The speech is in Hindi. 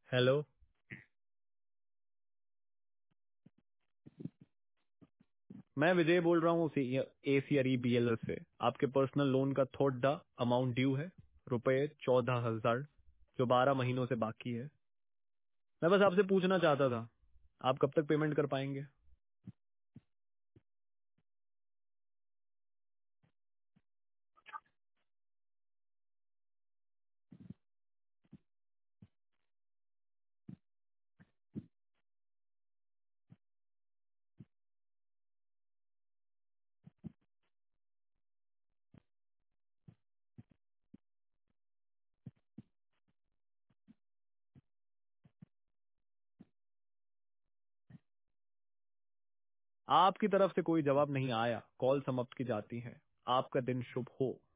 हेलो। मैं विजय बोल रहा हूँ एसीआरई बीएलएल से। आपके पर्सनल लोन का थोड़ा अमाउंट ड्यू है, रुपए 14,000, जो 12 महीनों से बाकी है। मैं बस आपसे पूछना चाहता था, आप कब तक पेमेंट कर पाएंगे? आपकी तरफ से कोई जवाब नहीं आया, कॉल समाप्त की जाती है। आपका दिन शुभ हो।